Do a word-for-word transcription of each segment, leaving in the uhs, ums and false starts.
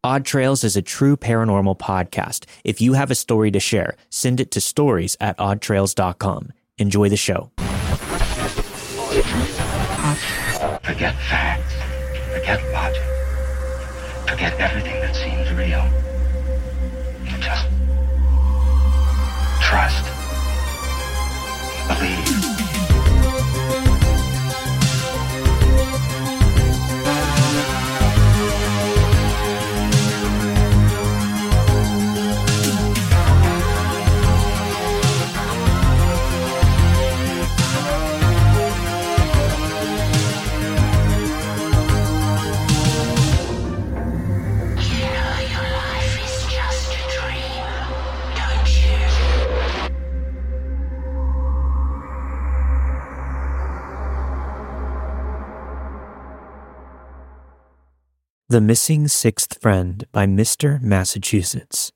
Odd Trails is a true paranormal podcast. If you have a story to share, send it to stories at odd trails dot com. Enjoy the show. Forget facts. Forget logic. Forget everything that seems real. Just trust. Believe. The Missing Sixth Friend by Mister Massachusetts.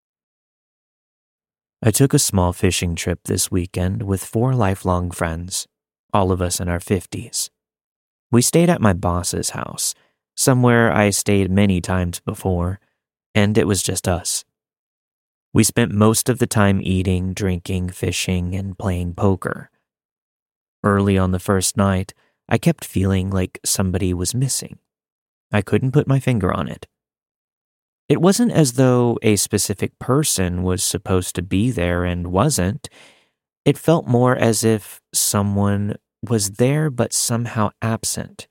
I took a small fishing trip this weekend with four lifelong friends, all of us in our fifties. We stayed at my boss's house, somewhere I stayed many times before, and it was just us. We spent most of the time eating, drinking, fishing, and playing poker. Early on the first night, I kept feeling like somebody was missing. I couldn't put my finger on it. It wasn't as though a specific person was supposed to be there and wasn't. It felt more as if someone was there but somehow absent.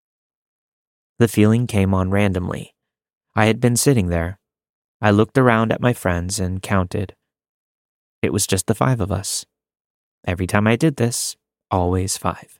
The feeling came on randomly. I had been sitting there. I looked around at my friends and counted. It was just the five of us. Every time I did this, always five.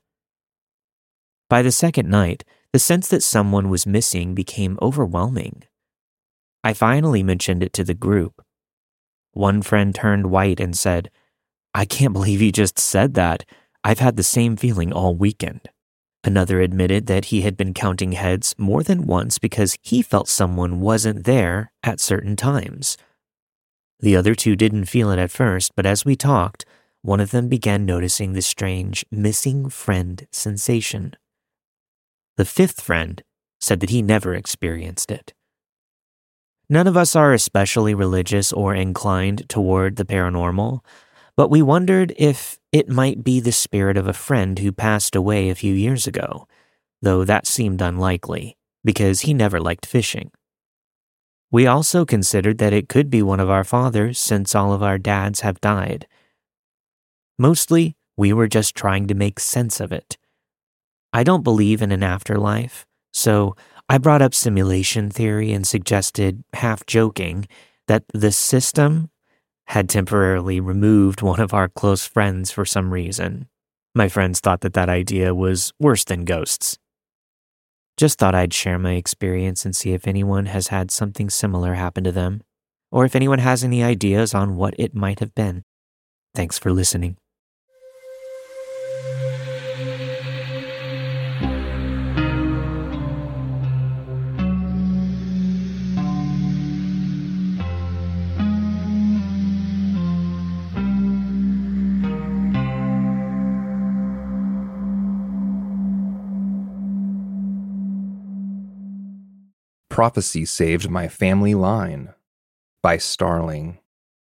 By the second night, the sense that someone was missing became overwhelming. I finally mentioned it to the group. One friend turned white and said, "I can't believe you just said that. I've had the same feeling all weekend." Another admitted that he had been counting heads more than once because he felt someone wasn't there at certain times. The other two didn't feel it at first, but as we talked, one of them began noticing the strange missing friend sensation. The fifth friend said that he never experienced it. None of us are especially religious or inclined toward the paranormal, but we wondered if it might be the spirit of a friend who passed away a few years ago, though that seemed unlikely because he never liked fishing. We also considered that it could be one of our fathers since all of our dads have died. Mostly, we were just trying to make sense of it. I don't believe in an afterlife, so I brought up simulation theory and suggested, half joking, that the system had temporarily removed one of our close friends for some reason. My friends thought that that idea was worse than ghosts. Just thought I'd share my experience and see if anyone has had something similar happen to them, or if anyone has any ideas on what it might have been. Thanks for listening. Prophecy Saved My Family Line by Starling.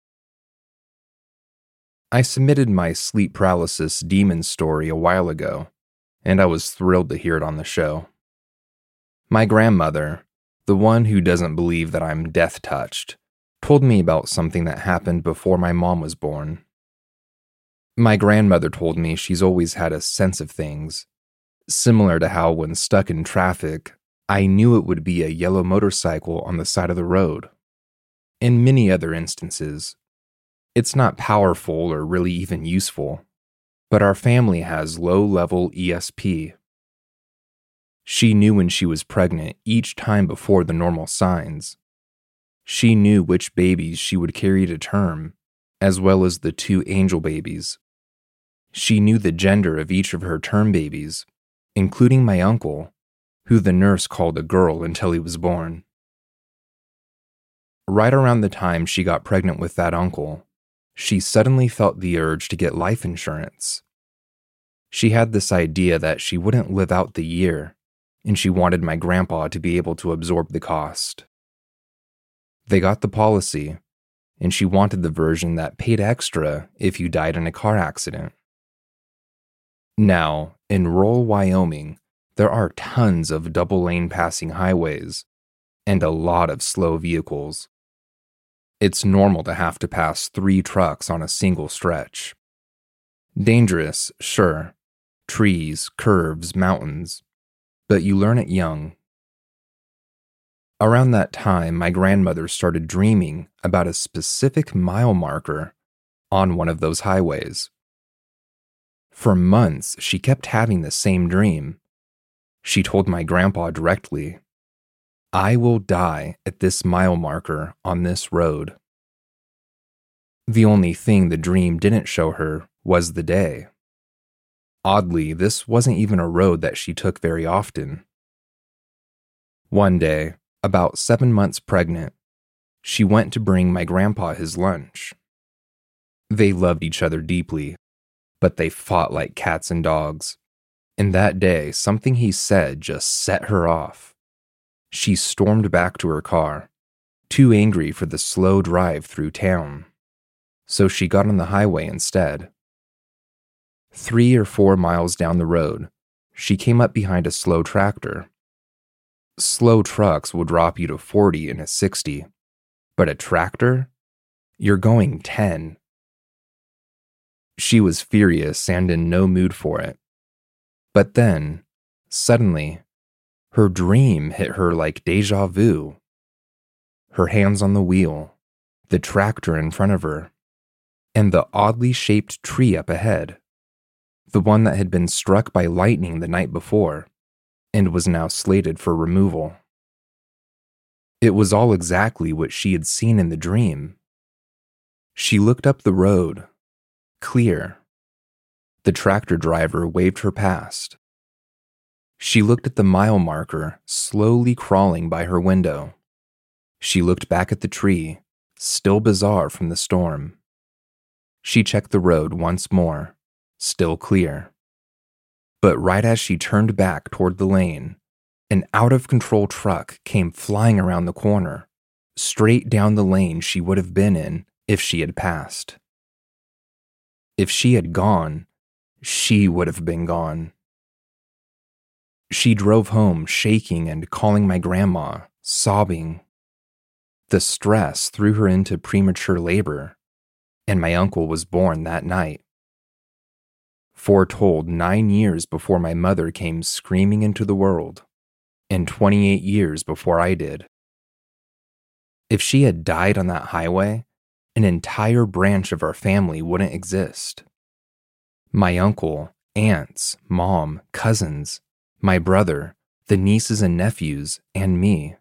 I submitted my sleep paralysis demon story a while ago, and I was thrilled to hear it on the show. My grandmother, the one who doesn't believe that I'm death-touched, told me about something that happened before my mom was born. My grandmother told me she's always had a sense of things, similar to how when stuck in traffic, I knew it would be a yellow motorcycle on the side of the road. In many other instances, it's not powerful or really even useful, but our family has low-level E S P. She knew when she was pregnant each time before the normal signs. She knew which babies she would carry to term, as well as the two angel babies. She knew the gender of each of her term babies, including my uncle, who the nurse called a girl until he was born. Right around the time she got pregnant with that uncle, she suddenly felt the urge to get life insurance. She had this idea that she wouldn't live out the year, and she wanted my grandpa to be able to absorb the cost. They got the policy, and she wanted the version that paid extra if you died in a car accident. Now, in rural Wyoming, there are tons of double-lane passing highways and a lot of slow vehicles. It's normal to have to pass three trucks on a single stretch. Dangerous, sure. Trees, curves, mountains. But you learn it young. Around that time, my grandmother started dreaming about a specific mile marker on one of those highways. For months, she kept having the same dream. She told my grandpa directly, "I will die at this mile marker on this road." The only thing the dream didn't show her was the day. Oddly, this wasn't even a road that she took very often. One day, about seven months pregnant, she went to bring my grandpa his lunch. They loved each other deeply, but they fought like cats and dogs. And that day, something he said just set her off. She stormed back to her car, too angry for the slow drive through town. So she got on the highway instead. Three or four miles down the road, she came up behind a slow tractor. Slow trucks will drop you to forty in a sixty, but a tractor? You're going ten. She was furious and in no mood for it. But then, suddenly, her dream hit her like deja vu. Her hands on the wheel, the tractor in front of her, and the oddly shaped tree up ahead, the one that had been struck by lightning the night before and was now slated for removal. It was all exactly what she had seen in the dream. She looked up the road, clear. The tractor driver waved her past. She looked at the mile marker slowly crawling by her window. She looked back at the tree, still bizarre from the storm. She checked the road once more, still clear. But right as she turned back toward the lane, an out-of-control truck came flying around the corner, straight down the lane she would have been in if she had passed. If she had gone, she would have been gone. She drove home shaking and calling my grandma, sobbing. The stress threw her into premature labor, and my uncle was born that night. Foretold nine years before my mother came screaming into the world, and twenty-eight years before I did. If she had died on that highway, an entire branch of our family wouldn't exist. My uncle, aunts, mom, cousins, my brother, the nieces and nephews, and me.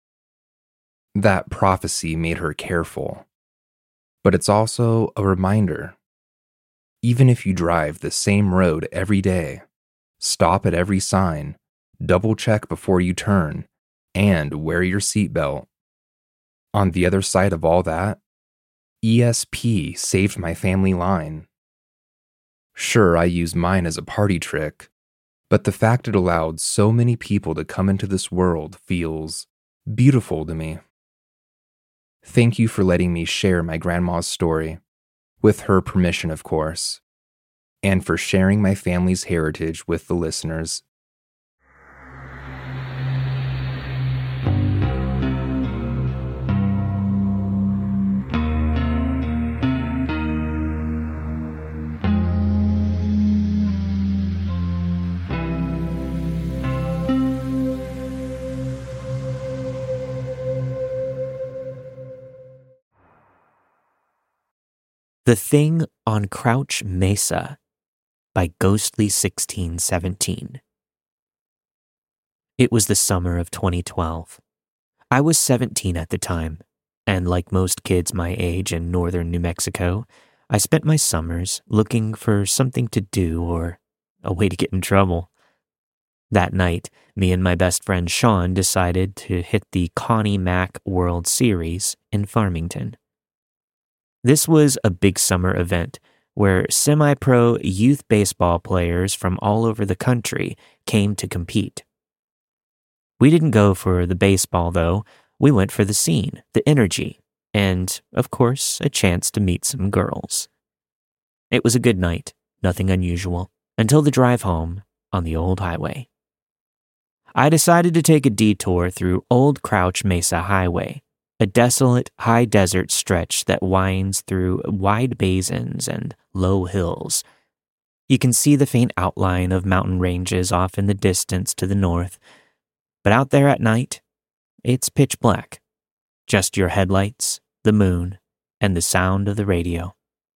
That prophecy made her careful, but it's also a reminder. Even if you drive the same road every day, stop at every sign, double check before you turn, and wear your seatbelt. On the other side of all that, E S P saved my family line. Sure, I use mine as a party trick, but the fact it allowed so many people to come into this world feels beautiful to me. Thank you for letting me share my grandma's story, with her permission, of course, and for sharing my family's heritage with the listeners. The Thing on Crouch Mesa by Ghostly sixteen seventeen. It was the summer of twenty twelve. I was seventeen at the time, and like most kids my age in northern New Mexico, I spent my summers looking for something to do or a way to get in trouble. That night, me and my best friend Sean decided to hit the Connie Mack World Series in Farmington. This was a big summer event where semi-pro youth baseball players from all over the country came to compete. We didn't go for the baseball, though. We went for the scene, the energy, and, of course, a chance to meet some girls. It was a good night, nothing unusual, until the drive home on the old highway. I decided to take a detour through Old Crouch Mesa Highway, a desolate, high desert stretch that winds through wide basins and low hills. You can see the faint outline of mountain ranges off in the distance to the north, but out there at night, it's pitch black. Just your headlights, the moon, and the sound of the radio.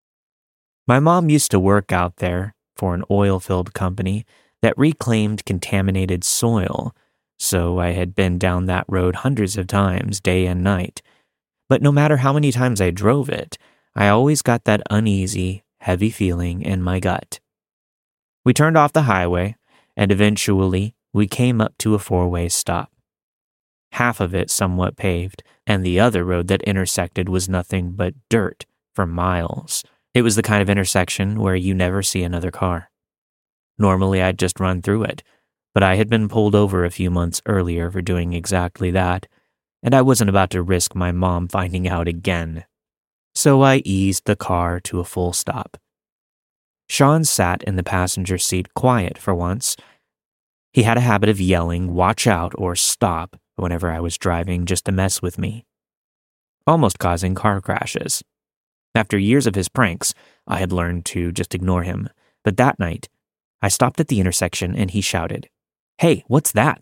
My mom used to work out there for an oil-filled company that reclaimed contaminated soil, so I had been down that road hundreds of times, day and night. But no matter how many times I drove it, I always got that uneasy, heavy feeling in my gut. We turned off the highway, and eventually we came up to a four-way stop. Half of it somewhat paved, and the other road that intersected was nothing but dirt for miles. It was the kind of intersection where you never see another car. Normally I'd just run through it, but I had been pulled over a few months earlier for doing exactly that, and I wasn't about to risk my mom finding out again. So I eased the car to a full stop. Sean sat in the passenger seat quiet for once. He had a habit of yelling, "Watch out," or "Stop," whenever I was driving just to mess with me, almost causing car crashes. After years of his pranks, I had learned to just ignore him, but that night, I stopped at the intersection and he shouted, "Hey, what's that?"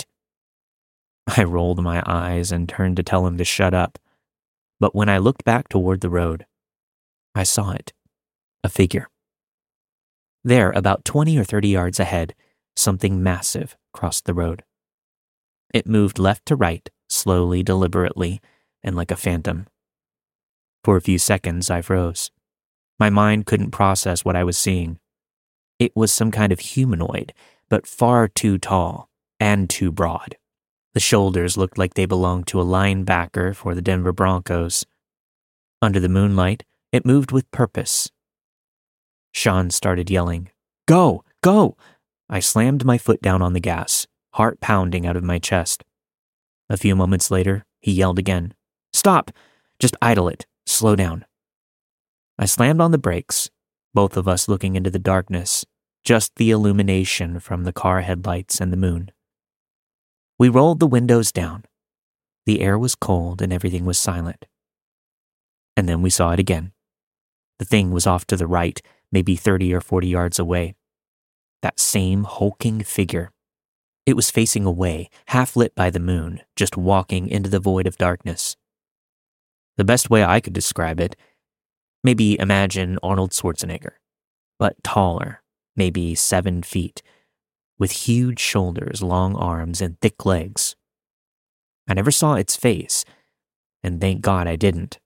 I rolled my eyes and turned to tell him to shut up, but when I looked back toward the road, I saw it, a figure. There, about twenty or thirty yards ahead, something massive crossed the road. It moved left to right, slowly, deliberately, and like a phantom. For a few seconds, I froze. My mind couldn't process what I was seeing. It was some kind of humanoid, but far too tall and too broad. The shoulders looked like they belonged to a linebacker for the Denver Broncos. Under the moonlight, it moved with purpose. Sean started yelling, "Go! Go!" I slammed my foot down on the gas, heart pounding out of my chest. A few moments later, he yelled again, "Stop! Just idle it. Slow down." I slammed on the brakes, both of us looking into the darkness, just the illumination from the car headlights and the moon. We rolled the windows down. The air was cold and everything was silent. And then we saw it again. The thing was off to the right, maybe thirty or forty yards away. That same hulking figure. It was facing away, half lit by the moon, just walking into the void of darkness. The best way I could describe it, maybe imagine Arnold Schwarzenegger, but taller, maybe seven feet, with huge shoulders, long arms, and thick legs. I never saw its face, and thank God I didn't.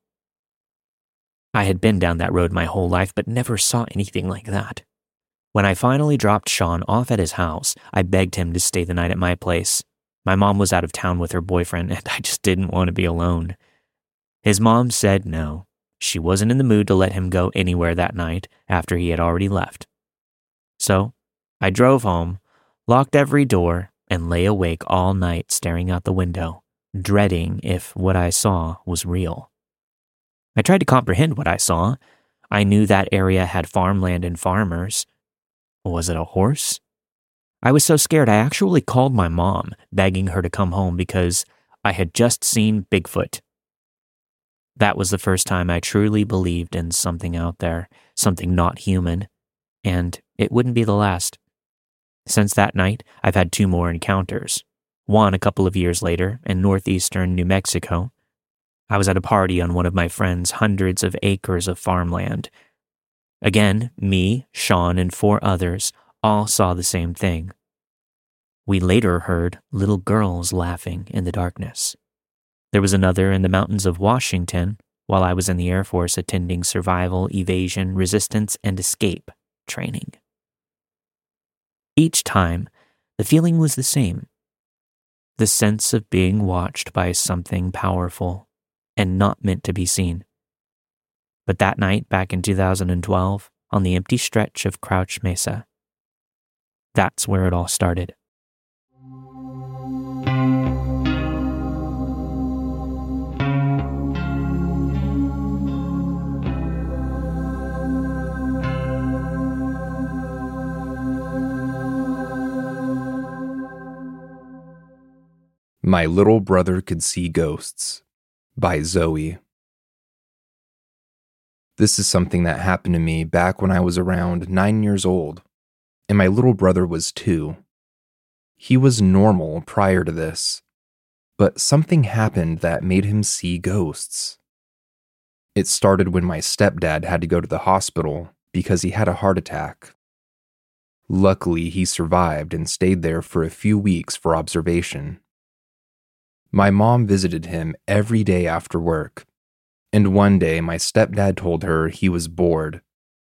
I had been down that road my whole life, but never saw anything like that. When I finally dropped Sean off at his house, I begged him to stay the night at my place. My mom was out of town with her boyfriend, and I just didn't want to be alone. His mom said no. She wasn't in the mood to let him go anywhere that night after he had already left. So, I drove home, locked every door, and lay awake all night staring out the window, dreading if what I saw was real. I tried to comprehend what I saw. I knew that area had farmland and farmers. Was it a horse? I was so scared I actually called my mom, begging her to come home because I had just seen Bigfoot. That was the first time I truly believed in something out there, something not human, and it wouldn't be the last. Since that night, I've had two more encounters. One a couple of years later in northeastern New Mexico. I was at a party on one of my friend's hundreds of acres of farmland. Again, me, Sean, and four others all saw the same thing. We later heard little girls laughing in the darkness. There was another in the mountains of Washington while I was in the Air Force attending survival, evasion, resistance, and escape training. Each time, the feeling was the same. The sense of being watched by something powerful and not meant to be seen. But that night back in two thousand twelve, on the empty stretch of Crouch Mesa, that's where it all started. My Little Brother Could See Ghosts by Zoe. This is something that happened to me back when I was around nine years old, and my little brother was two. He was normal prior to this, but something happened that made him see ghosts. It started when my stepdad had to go to the hospital because he had a heart attack. Luckily, he survived and stayed there for a few weeks for observation. My mom visited him every day after work, and one day my stepdad told her he was bored.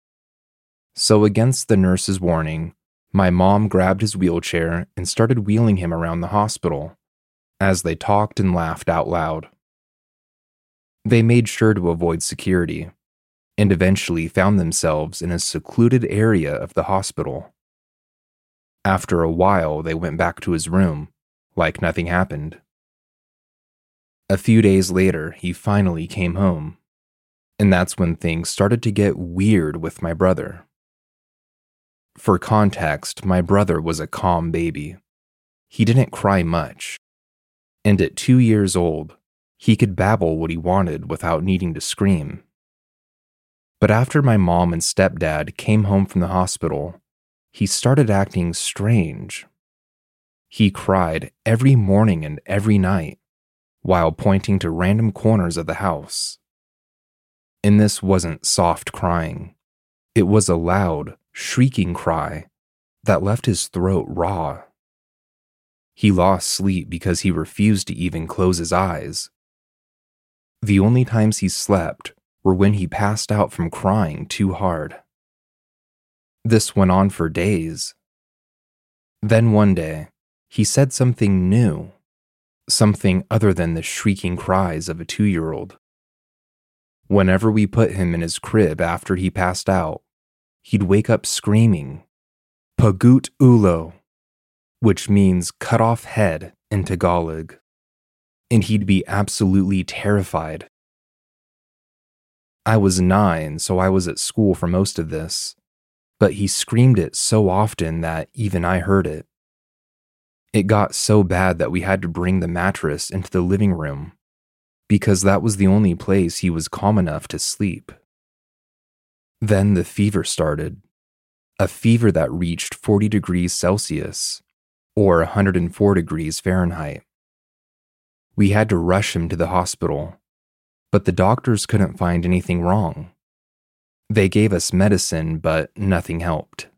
So against the nurse's warning, my mom grabbed his wheelchair and started wheeling him around the hospital, as they talked and laughed out loud. They made sure to avoid security, and eventually found themselves in a secluded area of the hospital. After a while, they went back to his room, like nothing happened. A few days later, he finally came home, and that's when things started to get weird with my brother. For context, my brother was a calm baby. He didn't cry much, and at two years old, he could babble what he wanted without needing to scream. But after my mom and stepdad came home from the hospital, he started acting strange. He cried every morning and every night, while pointing to random corners of the house. And this wasn't soft crying. It was a loud, shrieking cry that left his throat raw. He lost sleep because he refused to even close his eyes. The only times he slept were when he passed out from crying too hard. This went on for days. Then one day, he said something new, something other than the shrieking cries of a two-year-old. Whenever we put him in his crib after he passed out, he'd wake up screaming, "Pagut ulo," which means cut off head in Tagalog, and he'd be absolutely terrified. I was nine, so I was at school for most of this, but he screamed it so often that even I heard it. It got so bad that we had to bring the mattress into the living room, because that was the only place he was calm enough to sleep. Then the fever started, a fever that reached forty degrees Celsius, or one hundred four degrees Fahrenheit. We had to rush him to the hospital, but the doctors couldn't find anything wrong. They gave us medicine, but nothing helped.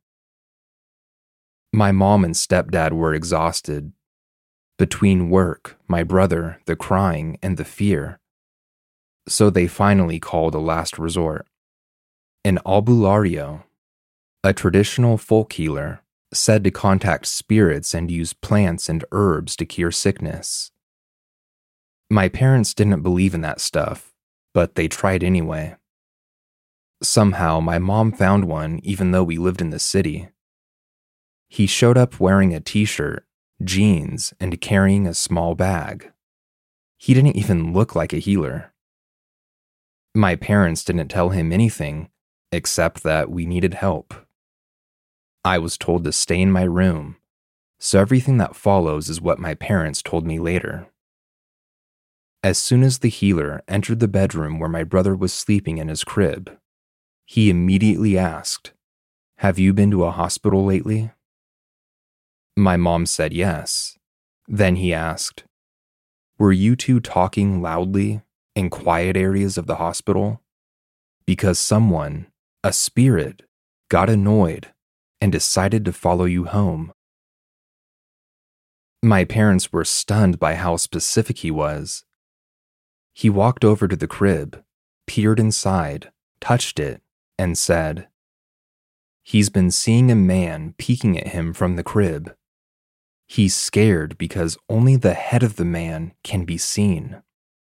My mom and stepdad were exhausted. Between work, my brother, the crying, and the fear. So they finally called a last resort. An albulario, a traditional folk healer, said to contact spirits and use plants and herbs to cure sickness. My parents didn't believe in that stuff, but they tried anyway. Somehow, my mom found one even though we lived in the city. He showed up wearing a t-shirt, jeans, and carrying a small bag. He didn't even look like a healer. My parents didn't tell him anything, except that we needed help. I was told to stay in my room, so everything that follows is what my parents told me later. As soon as the healer entered the bedroom where my brother was sleeping in his crib, he immediately asked, "Have you been to a hospital lately?" My mom said yes. Then he asked, "Were you two talking loudly in quiet areas of the hospital? Because someone, a spirit, got annoyed and decided to follow you home." My parents were stunned by how specific he was. He walked over to the crib, peered inside, touched it, and said, "He's been seeing a man peeking at him from the crib. He's scared because only the head of the man can be seen."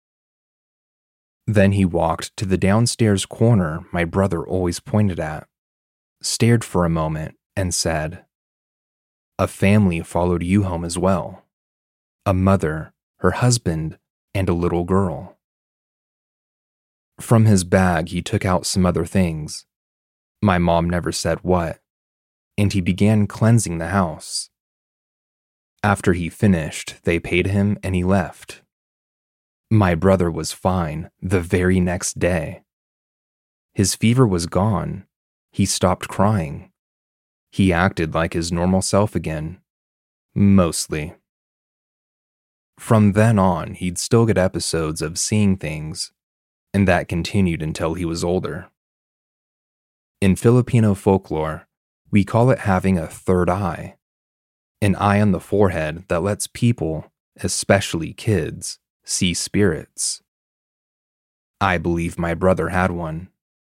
Then he walked to the downstairs corner my brother always pointed at, stared for a moment, and said, "A family followed you home as well. A mother, her husband, and a little girl." From his bag, he took out some other things. My mom never said what, and he began cleansing the house. After he finished, they paid him and he left. My brother was fine the very next day. His fever was gone. He stopped crying. He acted like his normal self again. Mostly. From then on, he'd still get episodes of seeing things, and that continued until he was older. In Filipino folklore, we call it having a third eye, an eye on the forehead that lets people, especially kids, see spirits. I believe my brother had one.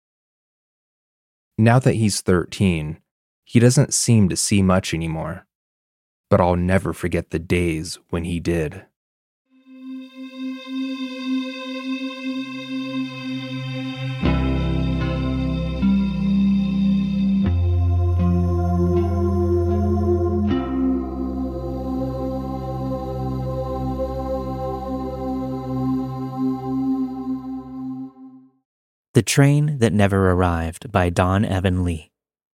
Now that he's thirteen, he doesn't seem to see much anymore, but I'll never forget the days when he did. The Train That Never Arrived by Don Evan Lee.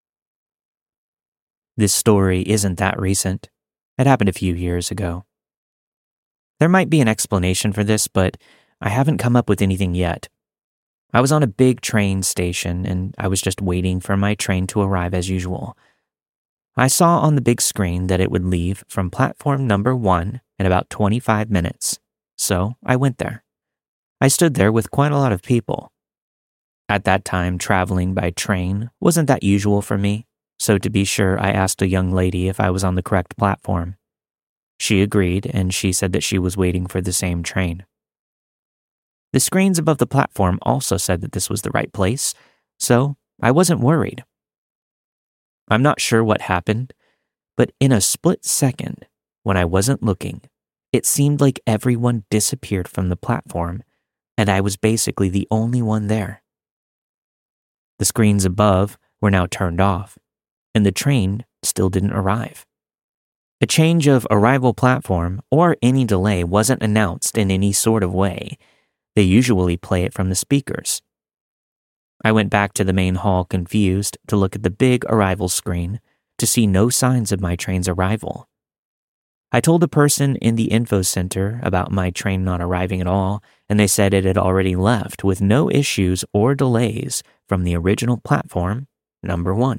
This story isn't that recent. It happened a few years ago. There might be an explanation for this, but I haven't come up with anything yet. I was on a big train station, and I was just waiting for my train to arrive as usual. I saw on the big screen that it would leave from platform number one in about twenty-five minutes, so I went there. I stood there with quite a lot of people. At that time, traveling by train wasn't that usual for me, so to be sure, I asked a young lady if I was on the correct platform. She agreed, and she said that she was waiting for the same train. The screens above the platform also said that this was the right place, so I wasn't worried. I'm not sure what happened, but in a split second, when I wasn't looking, it seemed like everyone disappeared from the platform, and I was basically the only one there. The screens above were now turned off, and the train still didn't arrive. A change of arrival platform or any delay wasn't announced in any sort of way. They usually play it from the speakers. I went back to the main hall confused to look at the big arrival screen to see no signs of my train's arrival. I told a person in the info center about my train not arriving at all, and they said it had already left with no issues or delays from the original platform, number one.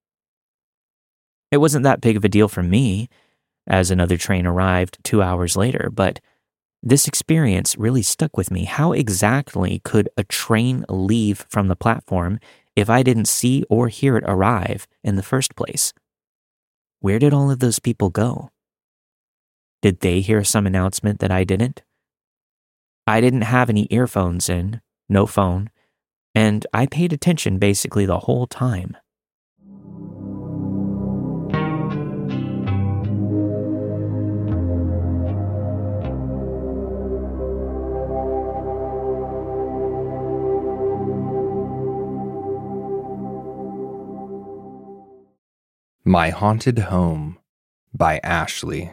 It wasn't that big of a deal for me, as another train arrived two hours later, but this experience really stuck with me. How exactly could a train leave from the platform if I didn't see or hear it arrive in the first place? Where did all of those people go? Did they hear some announcement that I didn't? I didn't have any earphones in, no phone, and I paid attention basically the whole time. My Haunted Home by Ashley.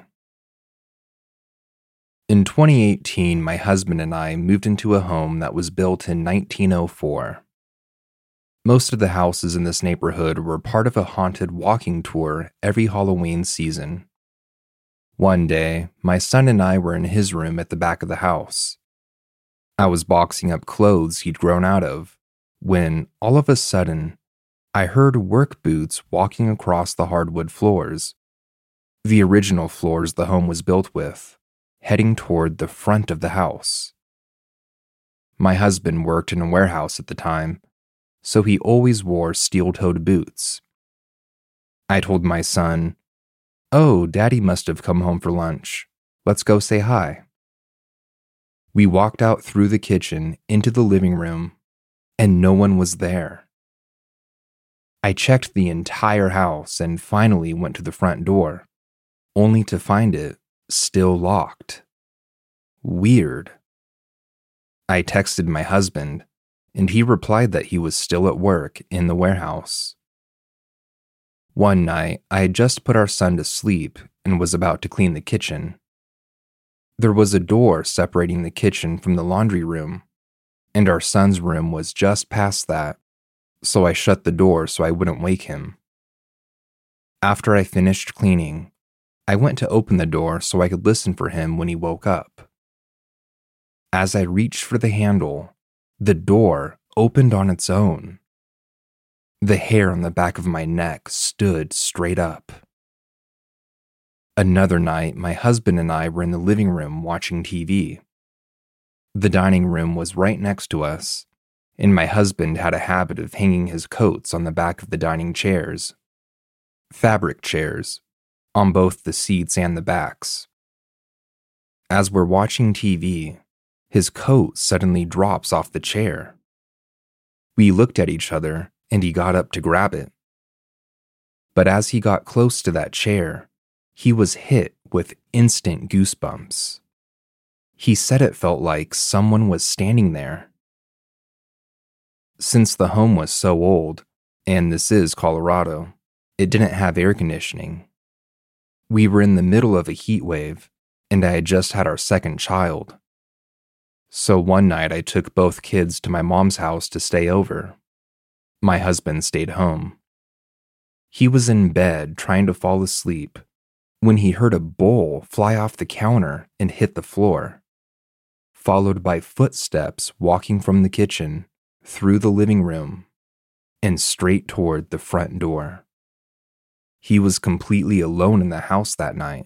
In twenty eighteen, my husband and I moved into a home that was built in nineteen oh four. Most of the houses in this neighborhood were part of a haunted walking tour every Halloween season. One day, my son and I were in his room at the back of the house. I was boxing up clothes he'd grown out of, when, all of a sudden, I heard work boots walking across the hardwood floors, the original floors the home was built with, heading toward the front of the house. My husband worked in a warehouse at the time, so he always wore steel-toed boots. I told my son, "Oh, Daddy must have come home for lunch. Let's go say hi." We walked out through the kitchen into the living room, and no one was there. I checked the entire house and finally went to the front door, only to find it still locked. Weird. I texted my husband, and he replied that he was still at work in the warehouse. One night, I had just put our son to sleep and was about to clean the kitchen. There was a door separating the kitchen from the laundry room, and our son's room was just past that, so I shut the door so I wouldn't wake him. After I finished cleaning, I went to open the door so I could listen for him when he woke up. As I reached for the handle, the door opened on its own. The hair on the back of my neck stood straight up. Another night, my husband and I were in the living room watching T V. The dining room was right next to us, and my husband had a habit of hanging his coats on the back of the dining chairs. Fabric chairs, on both the seats and the backs. As we're watching T V, his coat suddenly drops off the chair. We looked at each other, and he got up to grab it. But as he got close to that chair, he was hit with instant goosebumps. He said it felt like someone was standing there. Since the home was so old, and this is Colorado, it didn't have air conditioning. We were in the middle of a heat wave, and I had just had our second child. So one night I took both kids to my mom's house to stay over. My husband stayed home. He was in bed trying to fall asleep when he heard a bowl fly off the counter and hit the floor, followed by footsteps walking from the kitchen through the living room and straight toward the front door. He was completely alone in the house that night.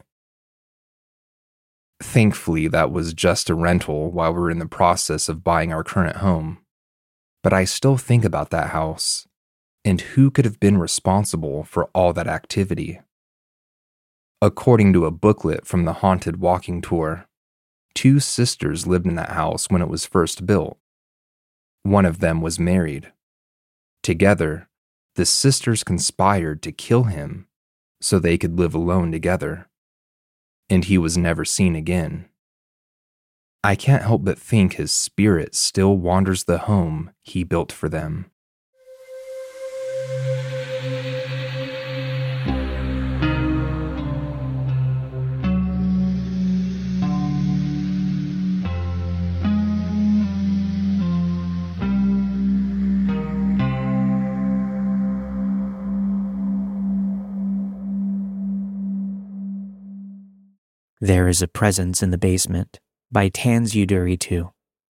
Thankfully, that was just a rental while we were in the process of buying our current home. But I still think about that house and who could have been responsible for all that activity. According to a booklet from the Haunted Walking Tour, two sisters lived in that house when it was first built. One of them was married. Together, the sisters conspired to kill him so they could live alone together, and he was never seen again. I can't help but think his spirit still wanders the home he built for them. There is a Presence in the Basement by Tanzuduri two.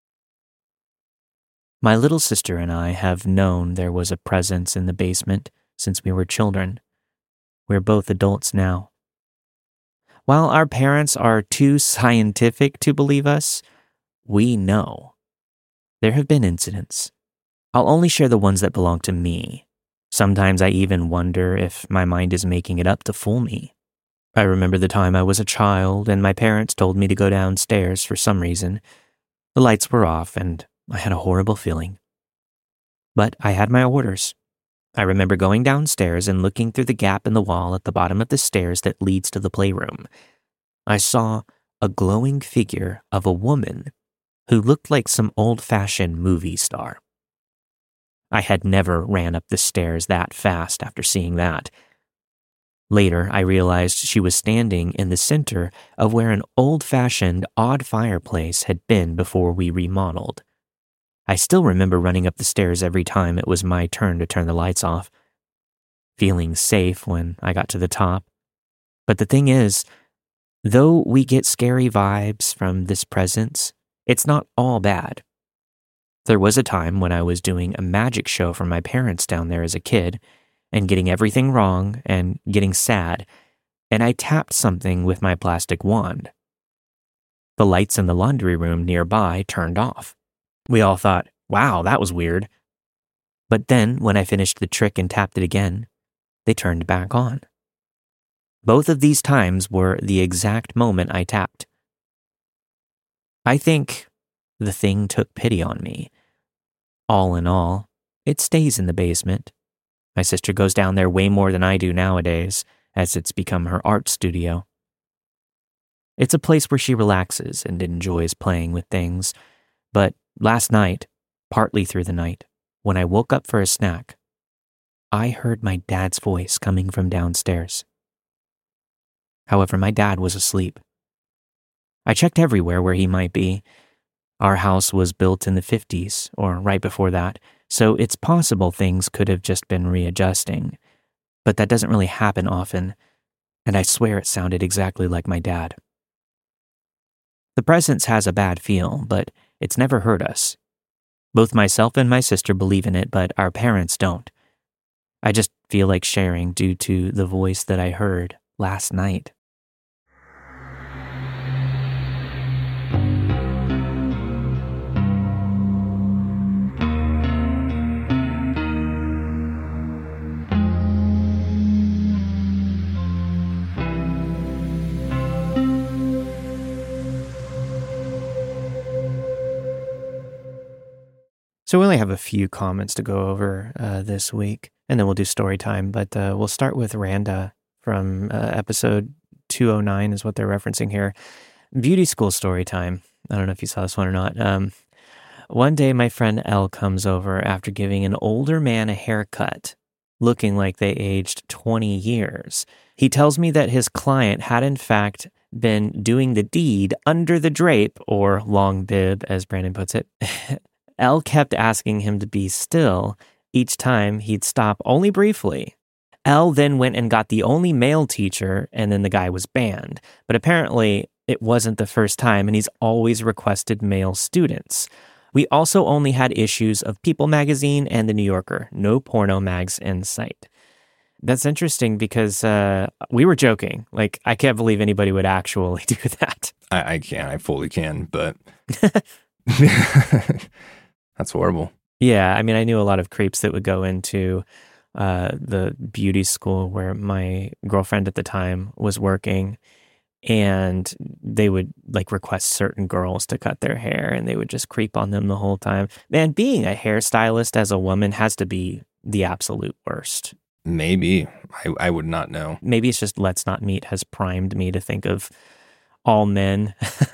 My little sister and I have known there was a presence in the basement since we were children. We're both adults now. While our parents are too scientific to believe us, we know. There have been incidents. I'll only share the ones that belong to me. Sometimes I even wonder if my mind is making it up to fool me. I remember the time I was a child and my parents told me to go downstairs for some reason. The lights were off and I had a horrible feeling. But I had my orders. I remember going downstairs and looking through the gap in the wall at the bottom of the stairs that leads to the playroom. I saw a glowing figure of a woman who looked like some old-fashioned movie star. I had never ran up the stairs that fast after seeing that. Later, I realized she was standing in the center of where an old-fashioned, odd fireplace had been before we remodeled. I still remember running up the stairs every time it was my turn to turn the lights off, feeling safe when I got to the top. But the thing is, though we get scary vibes from this presence, it's not all bad. There was a time when I was doing a magic show for my parents down there as a kid, and getting everything wrong and getting sad, and I tapped something with my plastic wand. The lights in the laundry room nearby turned off. We all thought, wow, that was weird. But then, when I finished the trick and tapped it again, they turned back on. Both of these times were the exact moment I tapped. I think the thing took pity on me. All in all, it stays in the basement. My sister goes down there way more than I do nowadays, as it's become her art studio. It's a place where she relaxes and enjoys playing with things. But last night, partly through the night, when I woke up for a snack, I heard my dad's voice coming from downstairs. However, my dad was asleep. I checked everywhere where he might be. Our house was built in the fifties, or right before that, so it's possible things could have just been readjusting. But that doesn't really happen often. and I swear it sounded exactly like my dad. The presence has a bad feel, but it's never hurt us. Both myself and my sister believe in it, but our parents don't. I just feel like sharing due to the voice that I heard last night. So we only have a few comments to go over uh, this week, and then we'll do story time. But uh, we'll start with Randa from uh, episode two oh nine is what they're referencing here. Beauty school story time. I don't know if you saw this one or not. Um, one day, my friend Elle comes over after giving an older man a haircut, looking like they aged twenty years. He tells me that his client had, in fact, been doing the deed under the drape, or long bib, as Brandon puts it. Elle kept asking him to be still. Each time he'd stop only briefly. Elle then went and got the only male teacher, and then the guy was banned. But apparently it wasn't the first time, and he's always requested male students. We also only had issues of People magazine and The New Yorker. No porno mags in sight. That's interesting because uh, we were joking. Like, I can't believe anybody would actually do that. I, I can. I fully can, but... That's horrible. Yeah, I mean, I knew a lot of creeps that would go into uh, the beauty school where my girlfriend at the time was working, and they would like request certain girls to cut their hair, and they would just creep on them the whole time. Man, being a hairstylist as a woman has to be the absolute worst. Maybe. I, I would not know. Maybe it's just Let's Not Meet has primed me to think of all men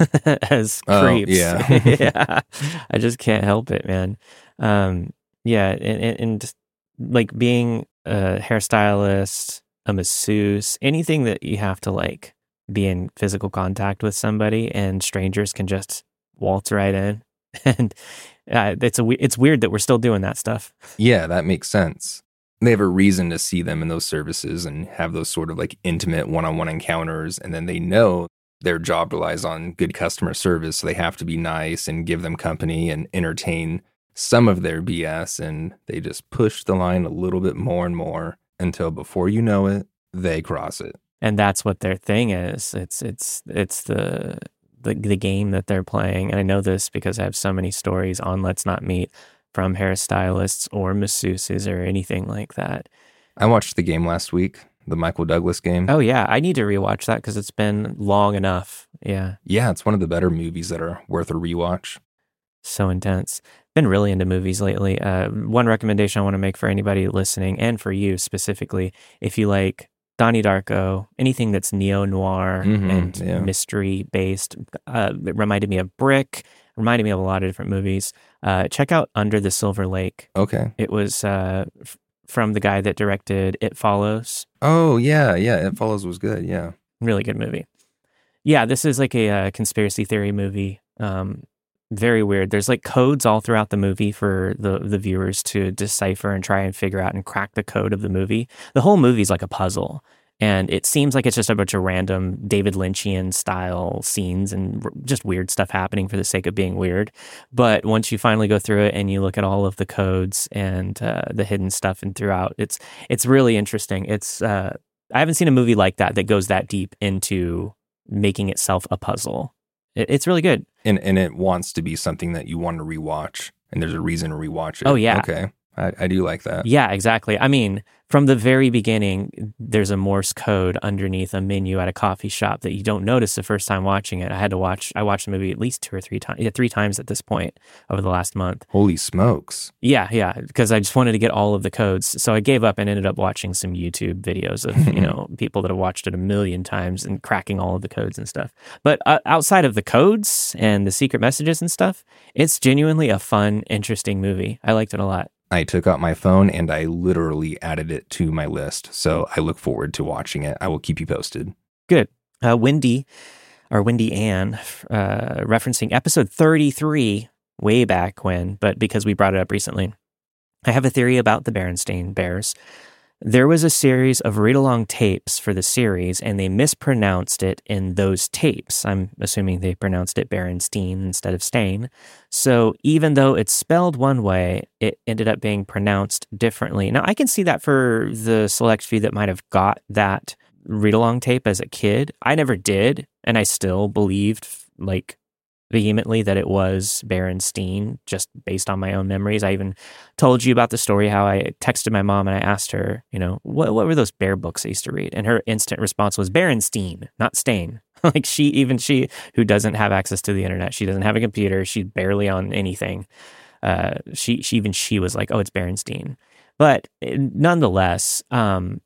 as creeps. Oh, yeah. Yeah. I just can't help it, man. Um, yeah, and, and, and like being a hairstylist, a masseuse, anything that you have to like be in physical contact with somebody, and strangers can just waltz right in. And uh, it's a it's weird that we're still doing that stuff. Yeah, that makes sense. They have a reason to see them in those services and have those sort of like intimate one-on-one encounters, and then they know their job relies on good customer service, so they have to be nice and give them company and entertain some of their B S, and they just push the line a little bit more and more until before you know it, they cross it. And that's what their thing is. It's it's it's the the, the game that they're playing. And I know this because I have so many stories on Let's Not Meet from hairstylists or masseuses or anything like that. I watched the game last week. The Michael Douglas game. Oh, yeah. I need to rewatch that because it's been long enough. Yeah. Yeah, it's one of the better movies that are worth a rewatch. So intense. Been really into movies lately. Uh, one recommendation I want to make for anybody listening, and for you specifically, if you like Donnie Darko, anything that's neo-noir mm-hmm, and yeah. mystery-based, uh, it reminded me of Brick, reminded me of a lot of different movies. Uh, check out Under the Silver Lake. Okay. It was... Uh, f- from the guy that directed It Follows. Oh, yeah, yeah. It Follows was good, yeah. Really good movie. Yeah, this is like a, uh conspiracy theory movie. Um, very weird. There's like codes all throughout the movie for the, the viewers to decipher and try and figure out and crack the code of the movie. The whole movie's like a puzzle. And it seems like it's just a bunch of random David Lynchian style scenes and just weird stuff happening for the sake of being weird. But once you finally go through it and you look at all of the codes and uh, the hidden stuff and throughout, it's it's really interesting. It's uh, I haven't seen a movie like that that goes that deep into making itself a puzzle. It, it's really good. And and it wants to be something that you want to rewatch, and there's a reason to rewatch it. Oh, yeah. Okay. I, I do like that. Yeah, exactly. I mean, from the very beginning, there's a Morse code underneath a menu at a coffee shop that you don't notice the first time watching it. I had to watch, I watched the movie at least two or three times, yeah, three times at this point over the last month. Holy smokes. Yeah, yeah, because I just wanted to get all of the codes. So I gave up and ended up watching some YouTube videos of, you know, people that have watched it a million times and cracking all of the codes and stuff. But uh, outside of the codes and the secret messages and stuff, it's genuinely a fun, interesting movie. I liked it a lot. I took out my phone and I literally added it to my list. So I look forward to watching it. I will keep you posted. Good. Uh, Wendy, or Wendy Ann, uh, referencing episode thirty-three, way back when, but because we brought it up recently. I have a theory about the Berenstain Bears. There was a series of read-along tapes for the series, and they mispronounced it in those tapes. I'm assuming they pronounced it Berenstein instead of Stain. So even though it's spelled one way, it ended up being pronounced differently. Now, I can see that for the select few that might have got that read-along tape as a kid. I never did, and I still believed, like, vehemently that it was Berenstein, just based on my own memories. I even told you about the story how I texted my mom and I asked her, you know, what what were those bear books I used to read? And her instant response was Berenstein, not Stain. Like she, even she, who doesn't have access to the internet, she doesn't have a computer, she's barely on anything. Uh, she, she even she was like, oh, it's Berenstein. But nonetheless, um,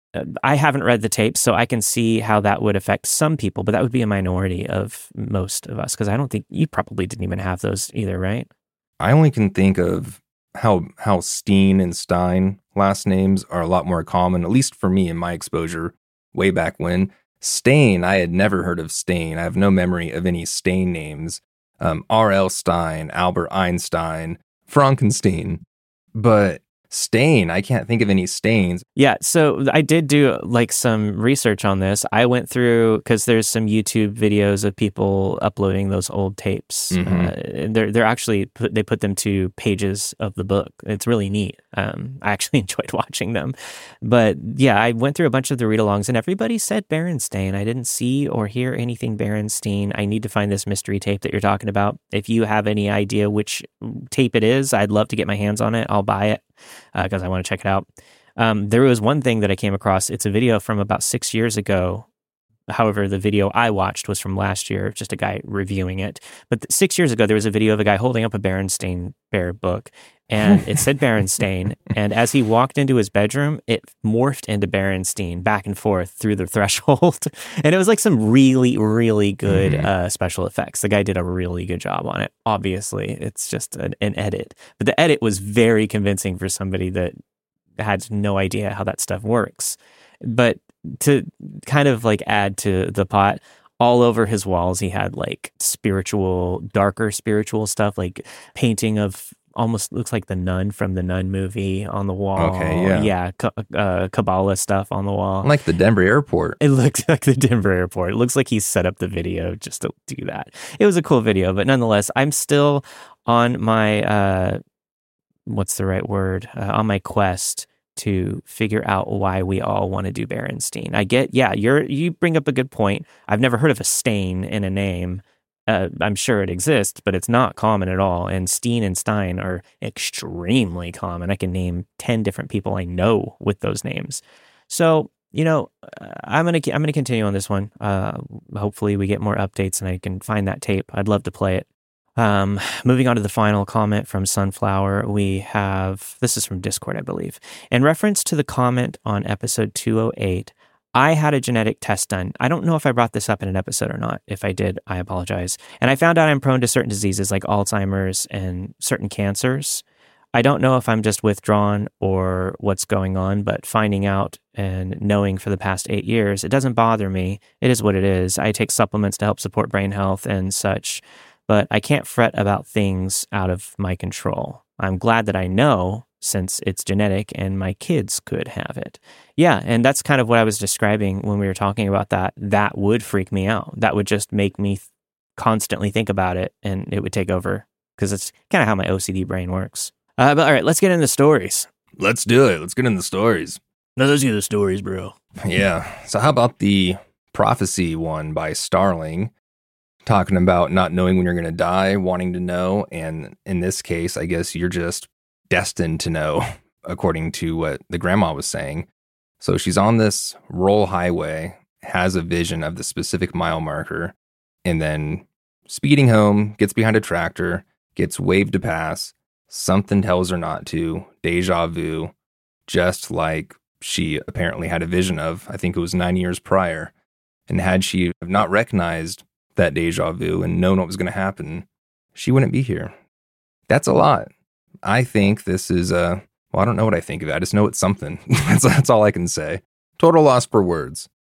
I haven't read the tapes, so I can see how that would affect some people, but that would be a minority of most of us, because I don't think you probably didn't even have those either, right? I only can think of how how Steen and Stein last names are a lot more common, at least for me in my exposure way back when. Stain, I had never heard of Stain. I have no memory of any Stain names. Um, R L Stein, Albert Einstein, Frankenstein. But Stain, I can't think of any Stains. Yeah, so I did do like some research on this. I went through, because there's some YouTube videos of people uploading those old tapes. Mm-hmm. Uh, they're they're actually put, they put them to pages of the book. It's really neat. Um, I actually enjoyed watching them. But yeah, I went through a bunch of the read-alongs, and everybody said Berenstain. I didn't see or hear anything Berenstein. I need to find this mystery tape that you're talking about. If you have any idea which tape it is, I'd love to get my hands on it. I'll buy it, because uh, I want to check it out. Um, there was one thing that I came across. It's a video from about six years ago. However, the video I watched was from last year, just a guy reviewing it. But th- six years ago, there was a video of a guy holding up a Berenstain Bear book, and it said Berenstain. And as he walked into his bedroom, it morphed into Berenstein back and forth through the threshold. And it was like some really, really good mm-hmm. uh, special effects. The guy did a really good job on it. Obviously, it's just an, an edit. But the edit was very convincing for somebody that had no idea how that stuff works. But to kind of like add to the pot, all over his walls, he had like spiritual, darker spiritual stuff, like painting of almost looks like the Nun from the Nun movie on the wall. Okay, yeah. Yeah, uh, Kabbalah stuff on the wall. Like the Denver airport. It looks like the Denver airport. It looks like he set up the video just to do that. It was a cool video, but nonetheless, I'm still on my, uh, what's the right word? Uh, on my quest to figure out why we all want to do Berenstein. I get, yeah, you're you bring up a good point. I've never heard of a Stain in a name. Uh, I'm sure it exists, but it's not common at all. And Steen and Stein are extremely common. I can name ten different people I know with those names. So, you know, I'm gonna I'm gonna continue on this one. Uh, hopefully, we get more updates and I can find that tape. I'd love to play it. Um, moving on to the final comment from Sunflower, we have, this is from Discord, I believe. In reference to the comment on episode two oh eight, I had a genetic test done. I don't know if I brought this up in an episode or not. If I did, I apologize. And I found out I'm prone to certain diseases like Alzheimer's and certain cancers. I don't know if I'm just withdrawn or what's going on, but finding out and knowing for the past eight years, it doesn't bother me. It is what it is. I take supplements to help support brain health and such, but I can't fret about things out of my control. I'm glad that I know, since it's genetic and my kids could have it. Yeah, and that's kind of what I was describing when we were talking about that. That would freak me out. That would just make me th- constantly think about it, and it would take over, because it's kind of how my O C D brain works. Uh, but all right, let's get into stories. Let's do it. Let's get into the stories. No, let's get the stories, bro. Yeah. So how about the prophecy one by Starling? Talking about not knowing when you're going to die, wanting to know. And in this case, I guess you're just destined to know, according to what the grandma was saying. So she's on this rural highway, has a vision of the specific mile marker, and then speeding home, gets behind a tractor, gets waved to pass. Something tells her not to. Deja vu, just like she apparently had a vision of, I think it was nine years prior. And had she not recognized that deja vu and known what was going to happen, she wouldn't be here. That's a lot. I think this is a, well, I don't know what I think of it. I just know it's something. that's, that's all I can say. Total loss for words.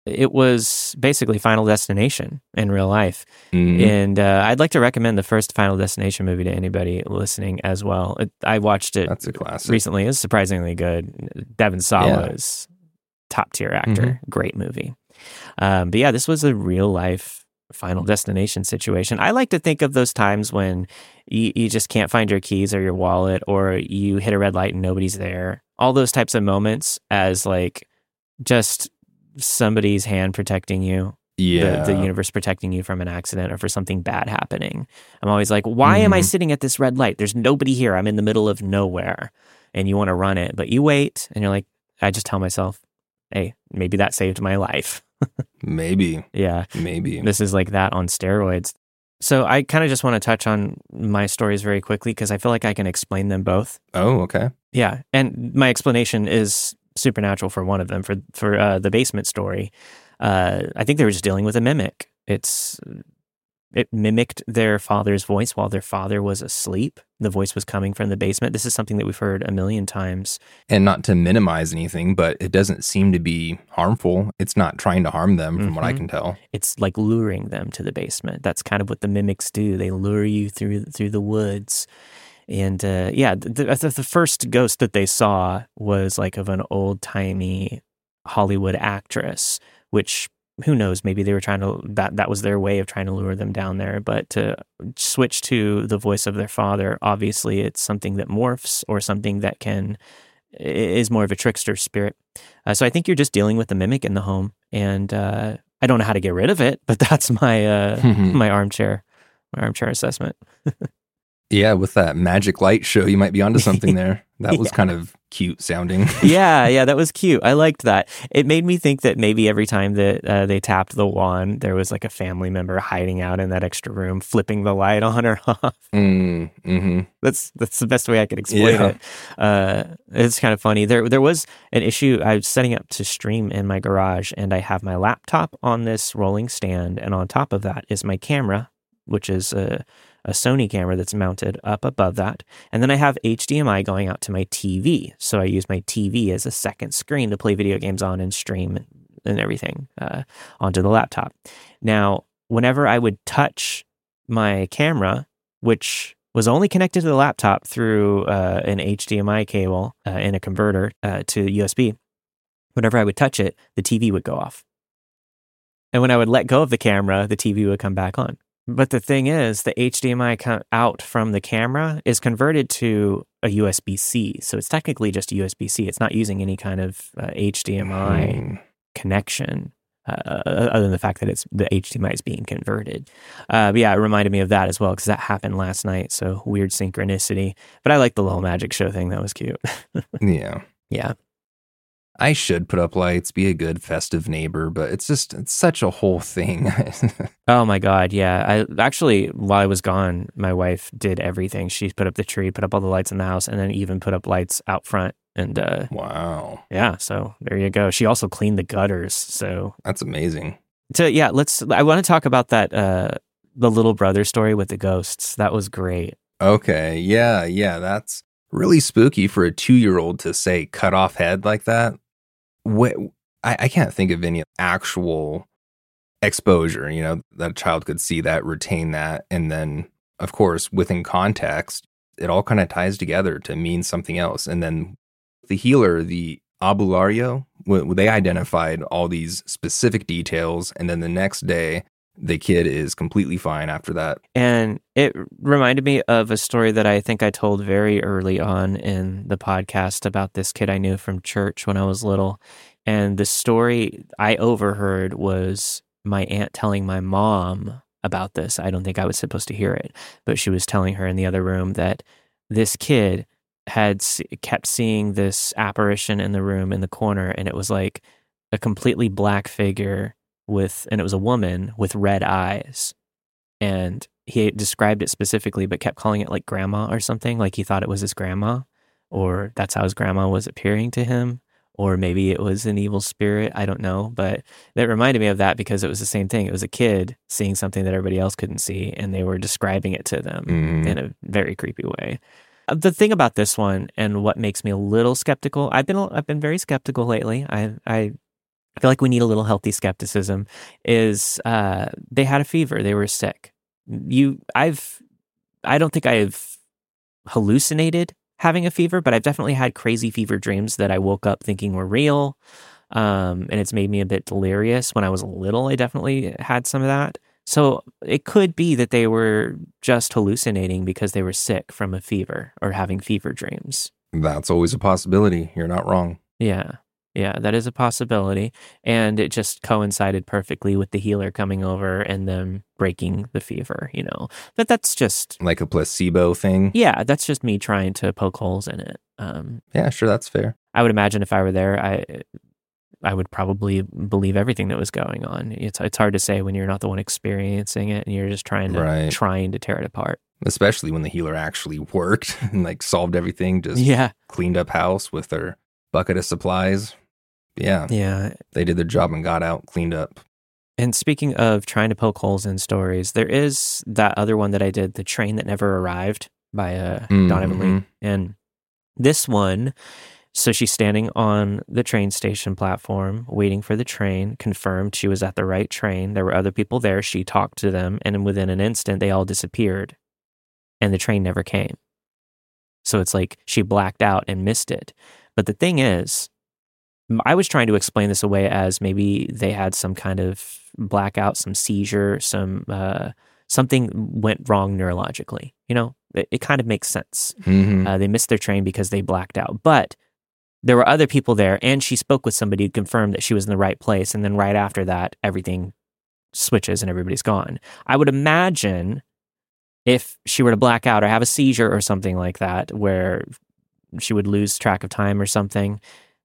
it was basically Final Destination in real life. Mhm. And uh, I'd like to recommend the first Final Destination movie to anybody listening as well. It, I watched it That's a classic. recently. It's surprisingly good. Devon Sawa Yeah. is top tier actor. Mhm. Great movie. Um, but yeah, this was a real life Final Destination situation. I like to think of those times when you, you just can't find your keys or your wallet, or you hit a red light and nobody's there. All those types of moments as like just somebody's hand protecting you, Yeah. the, the universe protecting you from an accident or for something bad happening. I'm always like, why am I Mhm. sitting at this red light? There's nobody here. I'm in the middle of nowhere. And you want to run it, but you wait and you're like, I just tell myself, hey, maybe that saved my life. Maybe. Yeah. Maybe. This is like that on steroids. So I kind of just want to touch on my stories very quickly because I feel like I can explain them both. Oh, okay. Yeah. And my explanation is supernatural for one of them. For for uh, the basement story, uh, I think they were just dealing with a mimic. It's It mimicked their father's voice while their father was asleep. The voice was coming from the basement. This is something that we've heard a million times. And not to minimize anything, but it doesn't seem to be harmful. It's not trying to harm them, from what I Mhm. can tell. It's like luring them to the basement. That's kind of what the mimics do. They lure you through through the woods. And uh, yeah, the, the, the first ghost that they saw was like of an old-timey Hollywood actress, which who knows, maybe they were trying to, that, that was their way of trying to lure them down there. But to switch to the voice of their father, obviously it's something that morphs or something that can, is more of a trickster spirit. Uh, so I think you're just dealing with the mimic in the home. And uh, I don't know how to get rid of it, but that's my uh, my armchair, my armchair assessment. Yeah, with that magic light show, you might be onto something there. That was Yeah. kind of cute sounding. yeah, yeah, that was cute. I liked that. It made me think that maybe every time that uh, they tapped the wand, there was like a family member hiding out in that extra room, flipping the light on or off. mm, hmm That's that's the best way I could explain Yeah. it. Uh, it's kind of funny. There there was an issue. I was setting up to stream in my garage, and I have my laptop on this rolling stand, and on top of that is my camera, which is a, a Sony camera that's mounted up above that. And then I have H D M I going out to my T V. So I use my T V as a second screen to play video games on and stream and everything uh, onto the laptop. Now, whenever I would touch my camera, which was only connected to the laptop through uh, an H D M I cable uh, and a converter uh, to U S B, whenever I would touch it, the T V would go off. And when I would let go of the camera, the T V would come back on. But the thing is, the H D M I co- out from the camera is converted to a U S B C. So it's technically just U S B C. It's not using any kind of uh, H D M I Mm. connection, uh, other than the fact that it's the H D M I is being converted. Uh, but yeah, it reminded me of that as well, because that happened last night. So weird synchronicity. But I like the little magic show thing. That was cute. Yeah. Yeah. I should put up lights, be a good festive neighbor, but it's just, it's such a whole thing. Oh my God, yeah. I actually, while I was gone, my wife did everything. She put up the tree, put up all the lights in the house, and then even put up lights out front. And uh, Wow. yeah, so there you go. She also cleaned the gutters. So That's amazing. to yeah, let's. I want to talk about that uh, the little brother story with the ghosts. That was great. Okay. Yeah. Yeah. That's really spooky for a two year old to say cut off head like that. What, I, I can't think of any actual exposure, you know, that a child could see that, retain that. And then, of course, within context, it all kind of ties together to mean something else. And then the healer, the Abulario, w- they identified all these specific details. And then the next day, the kid is completely fine after that. And it reminded me of a story that I think I told very early on in the podcast about this kid I knew from church when I was little. And the story I overheard was my aunt telling my mom about this. I don't think I was supposed to hear it, but she was telling her in the other room that this kid had se- kept seeing this apparition in the room in the corner, and it was like a completely black figure with, and it was a woman with red eyes. And he described it specifically, but kept calling it like grandma or something. Like he thought it was his grandma, or that's how his grandma was appearing to him. Or maybe it was an evil spirit. I don't know. But that reminded me of that because it was the same thing. It was a kid seeing something that everybody else couldn't see, and they were describing it to them Mhm. in a very creepy way. Uh, The thing about this one, and what makes me a little skeptical, I've been I've been very skeptical lately. I I I feel like we need a little healthy skepticism, is uh, they had a fever. They were sick. You, I've, I don't think I've hallucinated having a fever, but I've definitely had crazy fever dreams that I woke up thinking were real. Um, and it's made me a bit delirious. When I was little, I definitely had some of that. So it could be that they were just hallucinating because they were sick from a fever or having fever dreams. That's always a possibility. You're not wrong. Yeah. Yeah, that is a possibility. And it just coincided perfectly with the healer coming over and them breaking the fever, you know. But that's just... Like a placebo thing? Yeah, that's just me trying to poke holes in it. Um, yeah, sure, that's fair. I would imagine if I were there, I I would probably believe everything that was going on. It's it's hard to say when you're not the one experiencing it and you're just trying to right. trying to tear it apart. Especially when the healer actually worked and like solved everything, just yeah. cleaned up house with their bucket of supplies. Yeah. Yeah. They did their job and got out, cleaned up. And speaking of trying to poke holes in stories, there is that other one that I did, The Train That Never Arrived by uh, mm-hmm. Donovan Leigh. And this one, so she's standing on the train station platform, waiting for the train, confirmed she was at the right train. There were other people there. She talked to them, and within an instant, they all disappeared. And the train never came. So it's like she blacked out and missed it. But the thing is, I was trying to explain this away as maybe they had some kind of blackout, some seizure, some uh, something went wrong neurologically. You know, it, it kind of makes sense. Mm-hmm. Uh, they missed their train because they blacked out. But there were other people there, and she spoke with somebody who confirmed that she was in the right place. And then right after that, everything switches and everybody's gone. I would imagine if she were to black out or have a seizure or something like that, where she would lose track of time or something,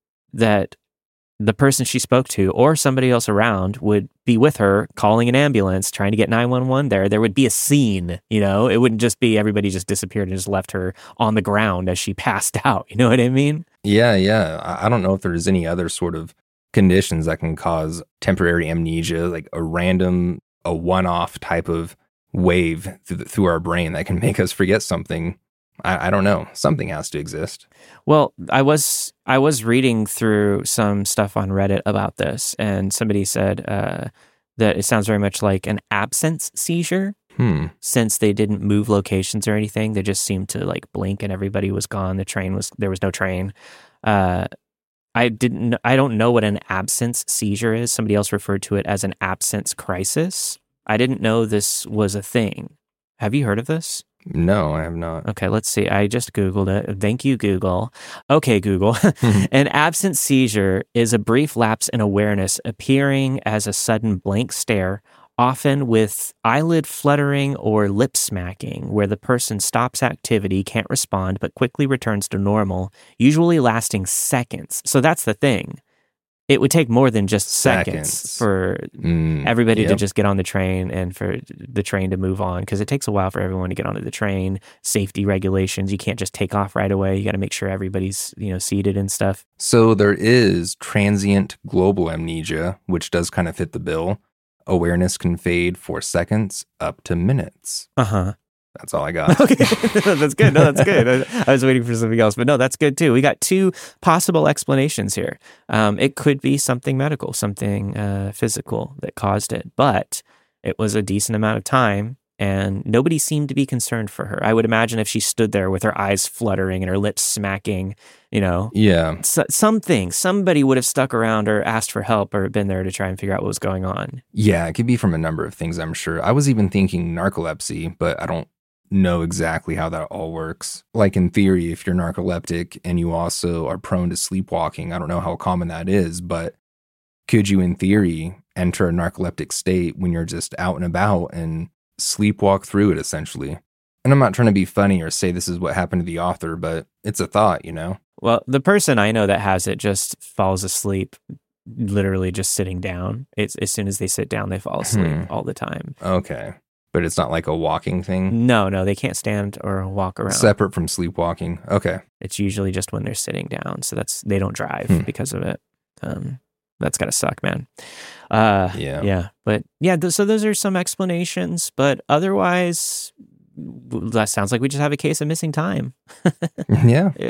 that the person she spoke to or somebody else around would be with her calling an ambulance, trying to get nine one one there. There would be a scene, you know? It wouldn't just be everybody just disappeared and just left her on the ground as she passed out. You know what I mean? Yeah, yeah. I don't know if there's any other sort of conditions that can cause temporary amnesia, like a random, a one-off type of wave through, the, through our brain that can make us forget something. I, I don't know. Something has to exist. Well, I was I was reading through some stuff on Reddit about this, and somebody said uh, that it sounds very much like an absence seizure. Hmm. Since they didn't move locations or anything, they just seemed to like blink and everybody was gone. The train was there was no train. Uh, I didn't. I don't know what an absence seizure is. Somebody else referred to it as an absence crisis. I didn't know this was a thing. Have you heard of this? No, I have not. Okay, let's see. I just Googled it. Thank you, Google. Okay, Google. An absence seizure is a brief lapse in awareness appearing as a sudden blank stare, often with eyelid fluttering or lip smacking, where the person stops activity, can't respond, but quickly returns to normal, usually lasting seconds. So that's the thing. It would take more than just seconds, seconds. for mm, everybody yep. to just get on the train and for the train to move on, because it takes a while for everyone to get onto the train. Safety regulations, you can't just take off right away. You got to make sure everybody's, you know, seated and stuff. So there is transient global amnesia, which does kind of fit the bill. Awareness can fade for seconds up to minutes. Uh-huh. That's all I got. Okay, that's good. No, that's good. I, I was waiting for something else, but no, that's good too. We got two possible explanations here. Um, it could be something medical, something uh, physical that caused it, but it was a decent amount of time and nobody seemed to be concerned for her. I would imagine if she stood there with her eyes fluttering and her lips smacking, you know, yeah, so, something, somebody would have stuck around or asked for help or been there to try and figure out what was going on. Yeah, it could be from a number of things, I'm sure. I was even thinking narcolepsy, but I don't know exactly how that all works. Like in theory, if you're narcoleptic and you also are prone to sleepwalking, I don't know how common that is, but could you in theory enter a narcoleptic state when you're just out and about and sleepwalk through it essentially? And I'm not trying to be funny or say this is what happened to the author, but it's a thought, you know? Well, the person I know that has it just falls asleep literally just sitting down. It's as soon as they sit down, they fall asleep hmm. all the time. Okay. But it's not like a walking thing? No, no, they can't stand or walk around. Separate from sleepwalking. Okay. It's usually just when they're sitting down. So that's they don't drive hmm. because of it. Um, that's got to suck, man. Uh, yeah. Yeah. But yeah, th- so those are some explanations. But otherwise, that sounds like we just have a case of missing time. yeah. Yeah.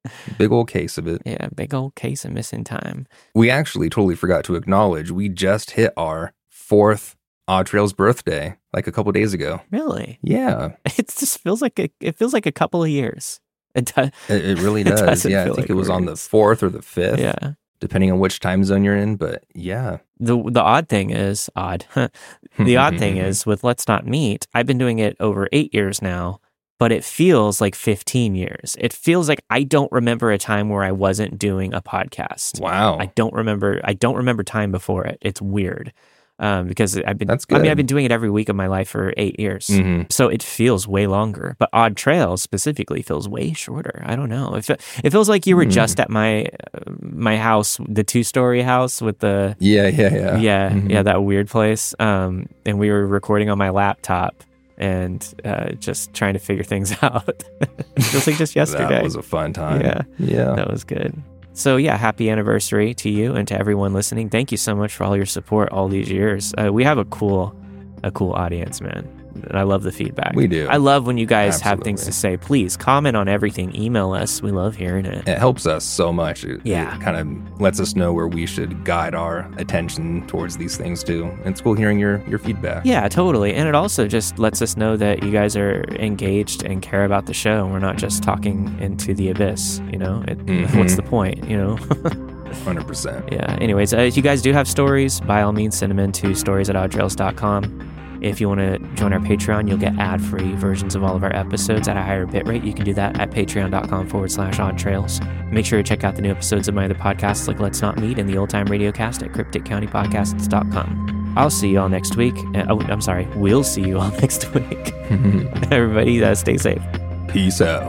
Big old case of it. Yeah, big old case of missing time. We actually totally forgot to acknowledge we just hit our fourth Odd Trails birthday like a couple days ago. Really? Yeah. It just feels like a, it feels like a couple of years. It, do, It, it really it does. doesn't Yeah, I feel think like it was on the words. fourth or the fifth, Yeah. depending on which time zone you're in. But yeah. The the odd thing is, odd. The odd thing is with Let's Not Meet, I've been doing it over eight years now, but it feels like fifteen years. It feels like I don't remember a time where I wasn't doing a podcast. Wow. I don't remember. I don't remember time before it. It's weird. Um, because I've been, That's I mean, good. I've been doing it every week of my life for eight years. Mhm. So it feels way longer, but Odd Trails specifically feels way shorter. I don't know. It, fe- it feels like you were Mm. just at my, uh, my house, the two story house with the, Yeah, yeah, yeah. yeah, Mhm. yeah, that weird place. Um, and we were recording on my laptop and, uh, just trying to figure things out. It feels like just yesterday. That was a fun time. Yeah. Yeah. That was good. So yeah, happy anniversary to you and to everyone listening. Thank you so much for all your support all these years. Uh, we have a cool, a cool audience, man. And I love the feedback. We do. I love when you guys have things to Absolutely. say. Please comment on everything. Email us. We love hearing it. It helps us so much. It, Yeah. it kind of lets us know where we should guide our attention towards these things too. And it's cool hearing your, your feedback. Yeah, totally. And it also just lets us know that you guys are engaged and care about the show. And we're not just talking into the abyss, you know? It, Mhm. What's the point, you know? one hundred percent. Yeah. Anyways, uh, if you guys do have stories, by all means, send them in to stories at oddtrails dot com. If you want to join our Patreon, you'll get ad-free versions of all of our episodes at a higher bit rate. You can do that at patreon.com forward slash oddtrails. Make sure to check out the new episodes of my other podcasts like Let's Not Meet and the Old Time Radiocast at cryptic county podcasts dot com. I'll see you all next week. Uh, oh, I'm sorry. We'll see you all next week. Everybody, uh, stay safe. Peace out.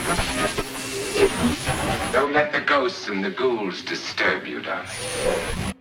Don't let the ghosts and the ghouls disturb you, darling.